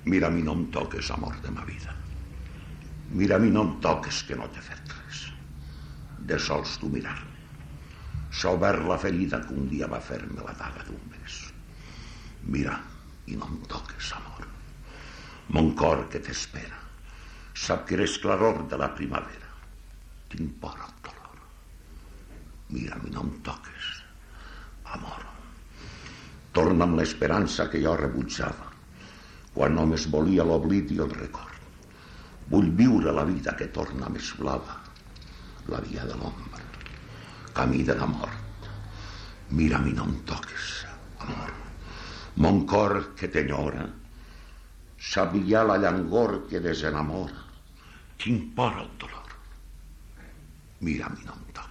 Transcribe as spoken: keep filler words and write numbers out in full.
Mira, a mi no em toques, amor de ma vida. Mira, a mi no em toques, que no t'he fet res. De sols tu mirar-me. S'ha obert la ferida que un dia va fer-me la daga d'un bes. Mira, i no em toques, amor. Mon cor que t'espera sap que eres claror de la primavera. Tinc por al dolor. Mira, a mi no em toques, amor. Torna amb l'esperança que jo rebutjava quan només volia l'oblit i el record. Vull viure la vida que torna més blava, la via de l'ombra, camí de la mort. Mira, a mi no em toques, amor. Mon cor que t'enyora sap ja la llangor que desenamora. Tinc por al dolor. Mira, a mi no em toques.